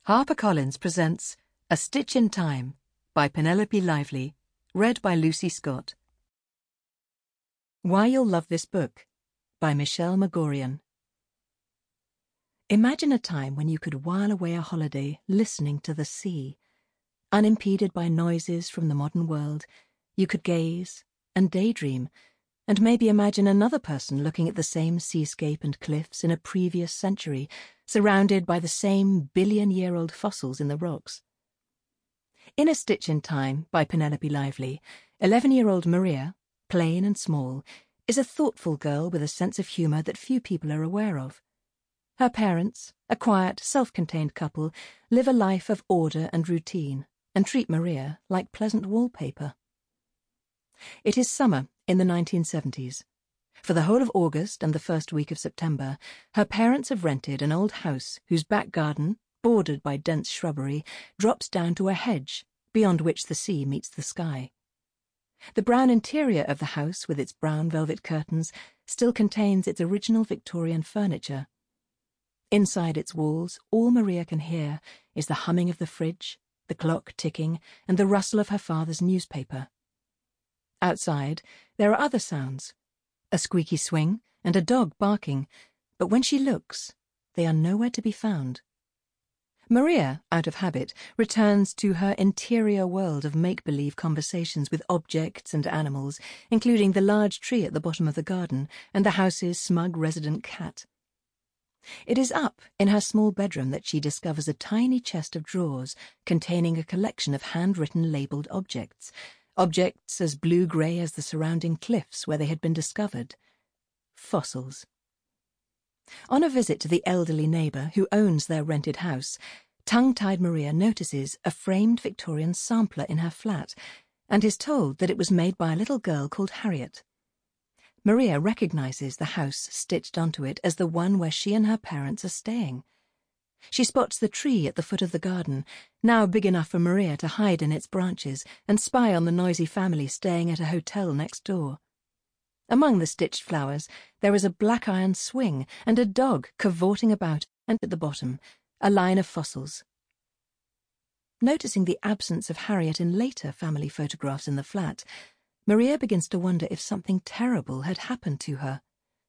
HarperCollins presents A Stitch in Time by Penelope Lively, read by Lucy Scott. Why You'll Love This Book by Michelle Magorian. Imagine a time when you could while away a holiday listening to the sea. Unimpeded by noises from the modern world, you could gaze and daydream, and maybe imagine another person looking at the same seascape and cliffs in a previous century, surrounded by the same billion-year-old fossils in the rocks. In A Stitch in Time by Penelope Lively, 11-year-old Maria, plain and small, is a thoughtful girl with a sense of humour that few people are aware of. Her parents, a quiet, self-contained couple, live a life of order and routine, and treat Maria like pleasant wallpaper. It is summer in the 1970s. For the whole of August and the first week of September, her parents have rented an old house whose back garden, bordered by dense shrubbery, drops down to a hedge, beyond which the sea meets the sky. The brown interior of the house, with its brown velvet curtains, still contains its original Victorian furniture. Inside its walls, all Maria can hear is the humming of the fridge, the clock ticking, and the rustle of her father's newspaper. Outside, there are other sounds, a squeaky swing and a dog barking, but when she looks, they are nowhere to be found. Maria, out of habit, returns to her interior world of make-believe conversations with objects and animals, including the large tree at the bottom of the garden and the house's smug resident cat. It is up in her small bedroom that she discovers a tiny chest of drawers containing a collection of handwritten labelled objects as blue-grey as the surrounding cliffs where they had been discovered. Fossils. On a visit to the elderly neighbour who owns their rented house, tongue-tied Maria notices a framed Victorian sampler in her flat and is told that it was made by a little girl called Harriet. Maria recognises the house stitched onto it as the one where she and her parents are staying. She spots the tree at the foot of the garden, now big enough for Maria to hide in its branches and spy on the noisy family staying at a hotel next door. Among the stitched flowers there is a black iron swing and a dog cavorting about, and at the bottom a line of fossils. Noticing the absence of Harriet in later family photographs in the flat, Maria begins to wonder if something terrible had happened to her.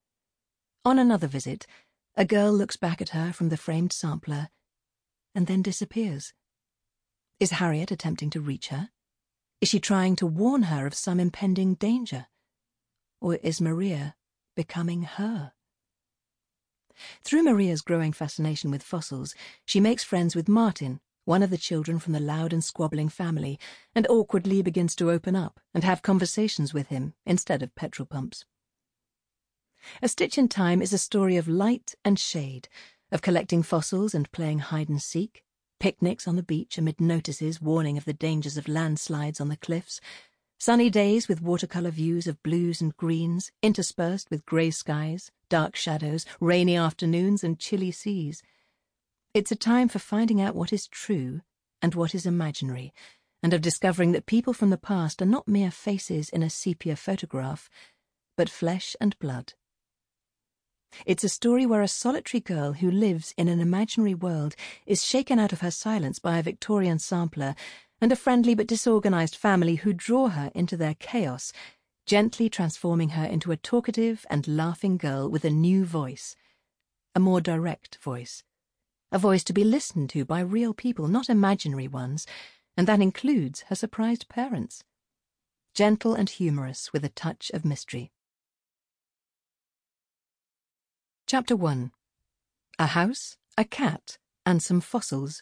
On another visit, a girl looks back at her from the framed sampler and then disappears. Is Harriet attempting to reach her? Is she trying to warn her of some impending danger? Or is Maria becoming her? Through Maria's growing fascination with fossils, she makes friends with Martin, one of the children from the loud and squabbling family, and awkwardly begins to open up and have conversations with him instead of petrol pumps. A Stitch in Time is a story of light and shade, of collecting fossils and playing hide-and-seek, picnics on the beach amid notices warning of the dangers of landslides on the cliffs, sunny days with watercolour views of blues and greens, interspersed with grey skies, dark shadows, rainy afternoons and chilly seas. It's a time for finding out what is true and what is imaginary, and of discovering that people from the past are not mere faces in a sepia photograph, but flesh and blood. It's a story where a solitary girl who lives in an imaginary world is shaken out of her silence by a Victorian sampler and a friendly but disorganised family who draw her into their chaos, gently transforming her into a talkative and laughing girl with a new voice, a more direct voice, a voice to be listened to by real people, not imaginary ones, and that includes her surprised parents. Gentle and humorous with a touch of mystery. Chapter 1. A House, a Cat, and Some Fossils.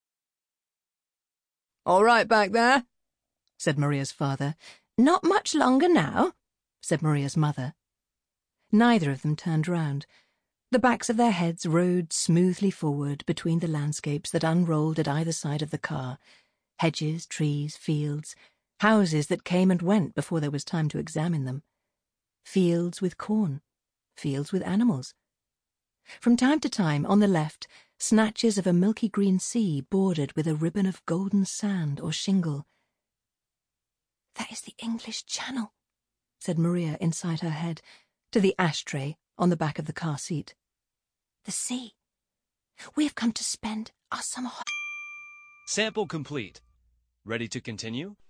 "All right back there?" said Maria's father. "Not much longer now," said Maria's mother. Neither of them turned round. The backs of their heads rode smoothly forward between the landscapes that unrolled at either side of the car. Hedges, trees, fields, houses that came and went before there was time to examine them. Fields with corn, fields with animals. From time to time, on the left, snatches of a milky green sea bordered with a ribbon of golden sand or shingle. "That is the English Channel," said Maria inside her head, to the ashtray on the back of the car seat. "The sea. We have come to spend our summer Sample complete. Ready to continue?